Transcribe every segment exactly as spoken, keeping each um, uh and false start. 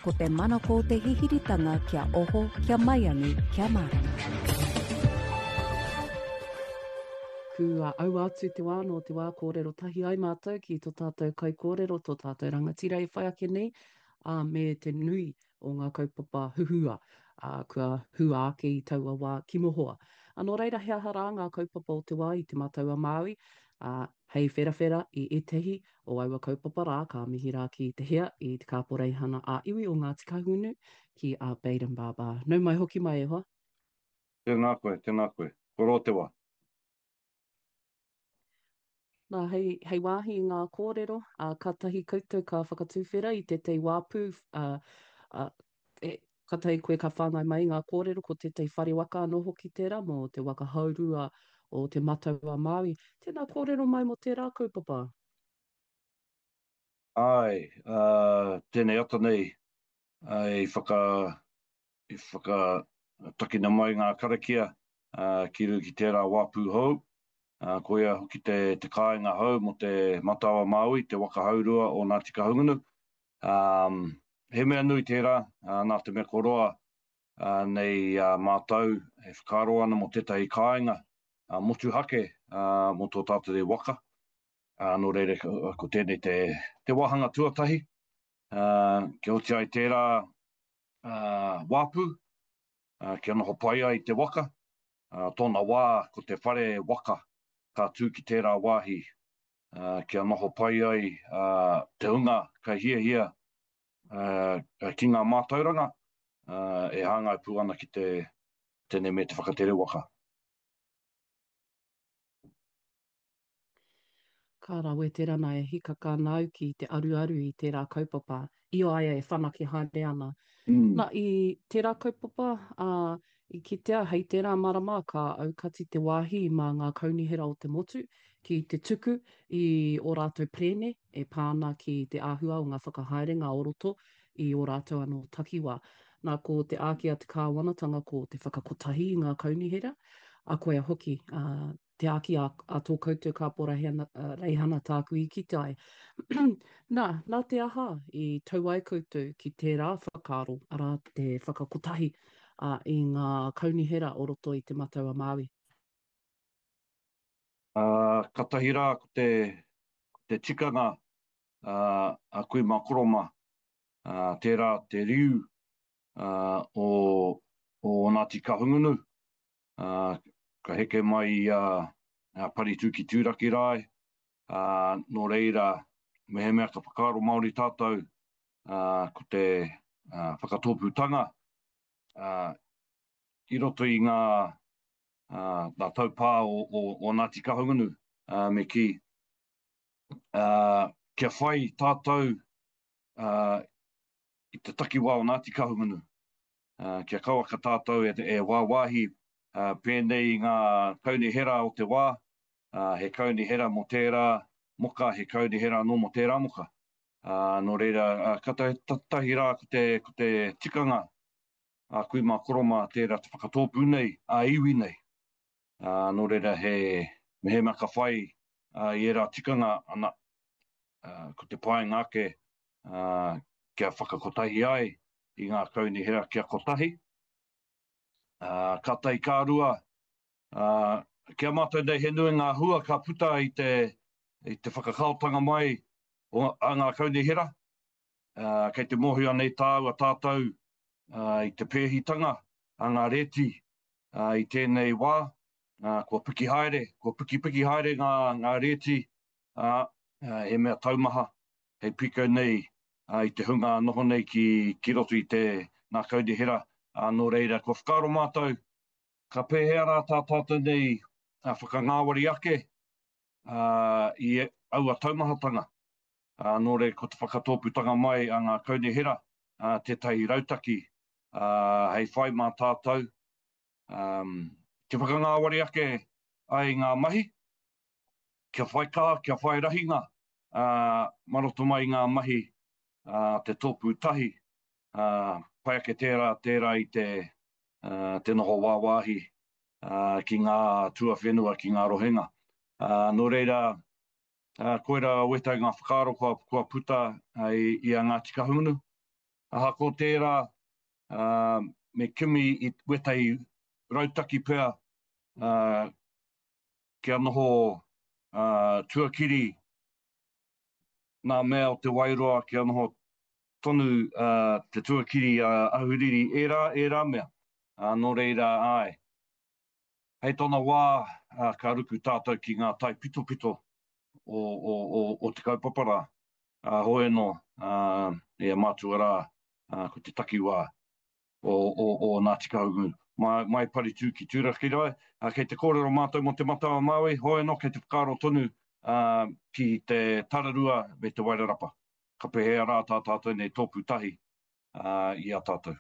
ko te manako o te hihiritanga kia oho, kia mai anu, kia marama. Kua au atu te wā no te wā kōrero tahi ai mātou ki tō tātou kai kōrero, tō tātou rangatira i whai ake nei, uh, me te nui o ngā kaupapa huhua, uh, kua hua ake i taua wā kimohoa. Anō reira hea hara ngā kaupapa o te wā i te mātaua Māui, uh, hei wherawhera i etehi o aua kaupapa rā, ka mihi rā ki te hea i te kāporei hana a iwi o Ngāti Kahunu ki a Baden Baba. Nau mai hoki mai e hoa. Tēnā koe, tēnā koe. Koro te wā. Nā, hei, hei wāhi i ngā kōrero, uh, ka tahi koutou ka whakatūwhera i te tei wāpū, uh, uh, e, ka tahi koe ka whāngai mai ngā kōrero ko te tei whare waka anō hoki tērā mō te waka haurua o te mātaua Māui. Tēnā kōrero mai mo tērā kaupapa. Ai, uh, tēnei ata nei, uh, i whaka, i whaka takina mai ngā karakia, uh, ki ru ki tērā wāpū hou. Uh, ko ia hoki te, te kāinga hau mo te Mātawa Māui, te waka haurua o Ngāti Kahungunu. Um, he mea nui tērā, uh, nā te mea koroa uh, nei uh, mātau, e whakaro ana mo tētahi kāinga, uh, motu hake uh, mo tō tātou te waka. Uh, no reire, ko tēnei te, te wahanga tuatahi. Uh, ke oti ai tērā uh, wāpū, uh, ke anoho pai ai te waka. Uh, tōna wā, ko te whare waka, ka tū ki tērā wāhi, uh, kia noho pai ai uh, te unga, ka hia hia uh, ki ngā mātauranga, uh, e hāngai pū ana ki te tēnei me te whakatere waka. Ka rawe tērā nei e hikaka nau ki te aruaru i tērā kaupapa, i o aia e whanaki haere ana. Mm. Nā, i tērā kaupapa, uh, i kitea hei tērā marama ka aukati te wāhi mā ngā kaunihera o te motu, ki te tuku i o rātou prene, e pāna ki te āhua o ngā whakahaere, ngā oroto, i o rātou anō takiwā. Nā, ko te ākia te kāwanatanga ko te whakakotahi i ngā kaunihera, a koe a hoki, uh, te aki a, a tō koutou ka pora hena, uh, reihana tāku i ki tai. nā, nā te aha i tau ai koutou ki tērā whakaro, ara te whakakotahi uh, i ngā kaunihera o roto i te Mātaua Māui. Uh, ka tahi rā ko te, te tikanga uh, a kui mā koroma, uh, tērā te riu uh, o, o Ngāti Kahungunu. Uh, ka heke mai i uh, uh, Paritū ki Tūraki rai, uh, no reira me he mea ka whakaaro Māori tātou uh, ko te uh, whakatōpūtanga uh, i roto i ngā, uh, ngā taupā o, o, o Ngāti Kahungunu uh, me ki uh, kia whai tātou uh, i te takiwā o Ngāti Kahungunu. Uh, kia kaua ka tātou e, e wāwahi Uh, pēnei ngā kaunihera o te wā, uh, he kaunihera mo tērā moka, he kaunihera no mo tērā moka. Uh, no reira, uh, ka tahi rā ko te, ko te tikanga, a uh, kui mā koroma tērā te whakatōpū nei, a uh, iwi nei. Uh, no reira, he, me he maka whai, uh, i era tikanga ana, uh, ko te pai ngāke, uh, kia whakakotahi ai, i ngā kaunihera kia kotahi. Uh, ka tai kā rua, uh, kia mātou nei he nui ngā hua ka puta i te, i te whakakaotanga mai o a ngā kaunihera. Uh, kei te mohi anei tāua tātou uh, i te pēhitanga, a ngā reti uh, i tēnei wā, uh, kua piki haere, kua piki piki haere ngā, ngā reti, uh, uh, e mea taumaha, hei piko nei uh, i te hunga noho nei ki, ki roto i te ngā kaunihera. Uh, no reira, kua whakaro mātou, ka pēhea rā tā tātou nei uh, whakangāwari ake uh, i aua taumahatanga. Uh, no reira, ko te whakatōputanga mai a ngā kaunihera, uh, te tai rautaki, uh, hei whai mā tātou. Um, te whakangāwari ake ai ngā mahi, kia whai kā, kia whai rahinga, uh, maroto mai ngā mahi, uh, te tōpū tahi, uh, pai ake tērā, tērā i te, uh, te noho wāwāhi uh, ki ngā tua whenua, ki ngā rohenga. Uh, no reira, uh, koera wetai ngā whakaaro kua, kua puta uh, i, i a Ngāti Kahungunu. Aha ko tērā, uh, me kimi i wetai rautaki pēr, uh, kia noho uh, tuakiri nā mea o te wairoa, kia noho tonu uh, te tuakiri uh, ahuriri, e rā, e rā mea. Uh, nō reira ai. Hei tōna wā, uh, ka ruku tātou ki ngā tai pito pito o, o, o, o te kaupapara. Uh, hoe no, uh, e mātua rā, uh, ko te takiwā o, o, o Ngāti Kahungunu. Mai, mai pari tū ki tūraki rai, uh, kei te kōrero mātou mo te matawa Māui, hoe no, kei te whakaro tonu uh, ki te tararua me te wairarapa. Ka pehea rā tā tātou nei tōpū tahi uh, i a tātou.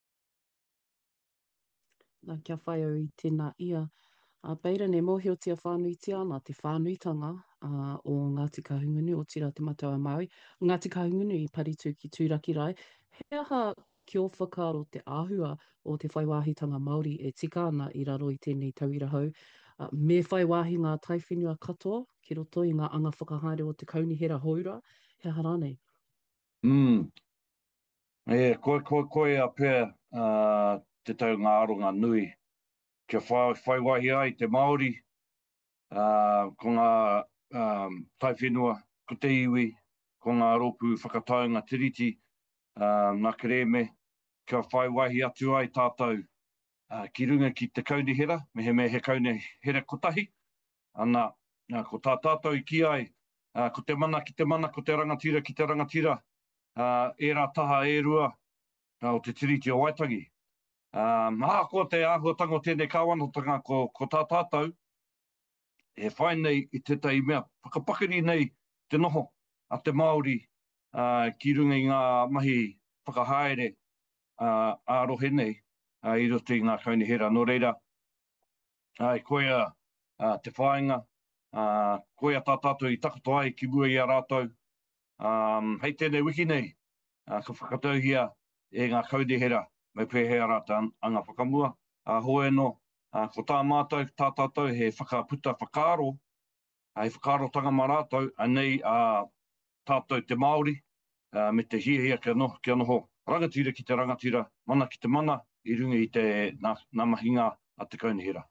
Nā kia whai au i tēnā ia. Uh, Beira ne mōhiotia whānuitia nā te whānuitanga uh, o Ngāti Kahungunu, o tira te matawa Māui. Ngāti Kahungunu i paritū ki tūraki rai. He aha ki o whakaro te āhua o te whaiwāhitanga Māori e tika ana i raro i tēnei tauira hau. Uh, me whaiwāhi ngā taiwhenua katoa, ki roto i ngā anga whakahaere o te kaunihera haura. He aha rānei. Mm. E, koe, koe, koe a pēr uh, te tau ngā aronga nui. Kia whai, whaiwahi ai te Māori, uh, ko ngā um, taiwhenua, ko te iwi, ko ngā rōpū whakataunga tiriti, uh, nā kereme, kia whaiwahi atu ai tātou uh, ki runga ki te kaunihera, me he me he kaunihera kotahi, ana uh, ko tā tātou i ki ai, uh, ko te mana ki te mana, ko te rangatira ki te rangatira, uh, e rā taha e rua uh, o te tiriti o Waitangi. Um, hā, ko te āhuatanga o tēnei kāwanotanga ko, ko tā tātou, e whai nei i tētai mea, whakapakari nei te noho a te Māori uh, ki runga i ngā mahi whakahaere uh, ārohe nei uh, i roto i ngā kaunihera. Nō reira, ai, koea uh, te whāinga, uh, koea tā tātou i takoto ai ki mua i a rātou. Um, hei tēnei wiki nei, uh, ka whakatauhia e ngā kaunihera, mai pēhea rata anga whakamua. A uh, hoe no, uh, ko tā mātou, tā tātou he whakaputa whakaro, hei whakaro tanga mā rātou, anei a uh, tātou te Māori, uh, me te hiahia kia noho, kia noho, rangatira ki te rangatira, mana ki te mana, i runga i te nā, nā mahinga a te kaunihera.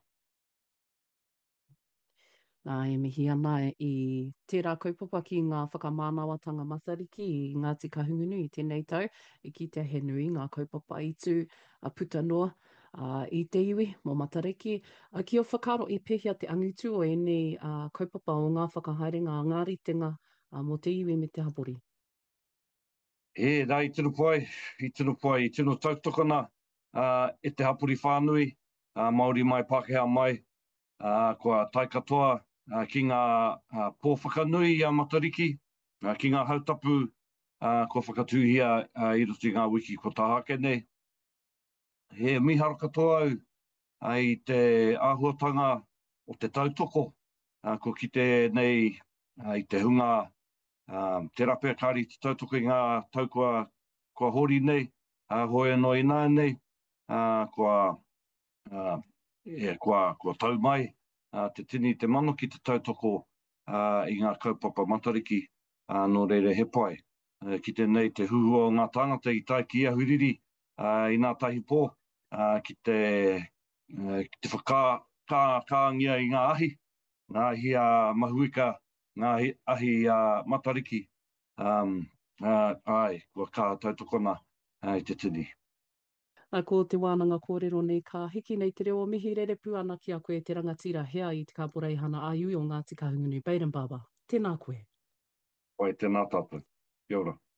Nā e mihi ana i tērā kaupapa ki ngā whakamānawatanga matariki i Ngāti Kahungunu i tēnei tau, i ki te he nui ngā kaupapa i tū a puta noa uh, i te iwi mō matariki. Uh, ki o whakaro i pehia te angitu o enei uh, kaupapa o ngā whakahaere ngā ngāritenga uh, mō te iwi me te hapori. E, rā i tino pai, i tino pai, i tino tautokana uh, e te hapori whānui, uh, Māori mai, Pākehā mai, uh, kua tai katoa, Uh, ki ngā uh, pōwhakanui i a matariki, uh, ki ngā hautapu, uh, ko whakatuhia uh, i roto i ngā wiki ko tāhake nei. He mihara katoa au uh, i te āhuatanga o te tautoko, uh, ko ki te nei uh, i te hunga, uh, te rapea kāri te tautoko i ngā taukua kua hori nei, uh, hoe no ina nei, uh, kua, uh, yeah, kua, kua tau mai. Uh, te tini te mano ki te tautoko uh, i ngā kaupapa matariki uh, no reire he pai. Uh, ki te nei te huhua o ngā tāngata i tai ki ahuriri uh, i ngā tahi pō, uh, ki te, uh, ki te whaka kā, kāngia i ngā ahi, ngā ahi uh, mahuika, ngā ahi, ahi uh, matariki. Um, uh, ai, kua kā tautokona uh, i te tini. Nā ko te wānanga kōrero nei ka hiki nei te reo mihi rerepu ana ki a koe te rangatira hea i te kāporeihana a iui o Ngāti Kahungunu. Baden Baba, tēnā koe. Pai, tēnā tātou. Kia ora.